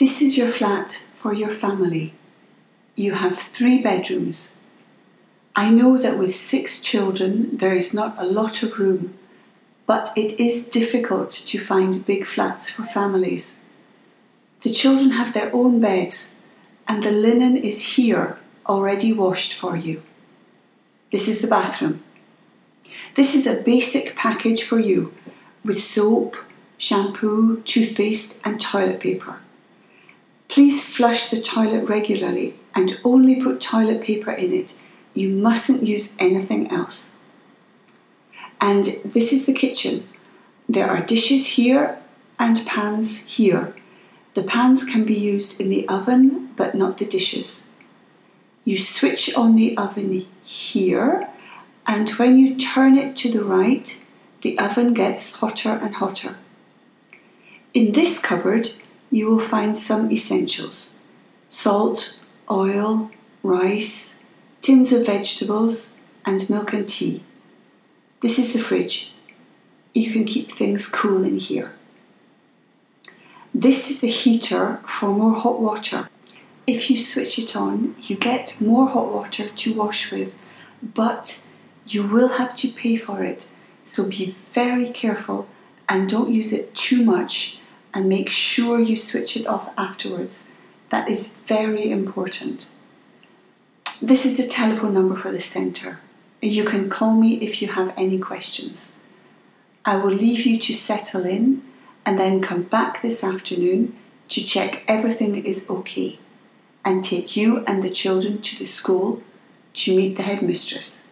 This is your flat for your family. You have 3 bedrooms. I know that with 6 children there is not a lot of room, but it is difficult to find big flats for families. The children have their own beds and the linen is here, already washed for you. This is the bathroom. This is a basic package for you with soap, shampoo, toothpaste and toilet paper. Please flush the toilet regularly and only put toilet paper in it. You mustn't use anything else. And this is the kitchen. There are dishes here and pans here. The pans can be used in the oven, but not the dishes. You switch on the oven here, and when you turn it to the right, the oven gets hotter and hotter. In this cupboard, you will find some essentials: salt, oil, rice, tins of vegetables, and milk and tea. This is the fridge. You can keep things cool in here. This is the heater for more hot water. If you switch it on, you get more hot water to wash with, but you will have to pay for it. So be very careful and don't use it too much, and make sure you switch it off afterwards. That is very important. This is the telephone number for the centre. You can call me if you have any questions. I will leave you to settle in and then come back this afternoon to check everything is okay and take you and the children to the school to meet the headmistress.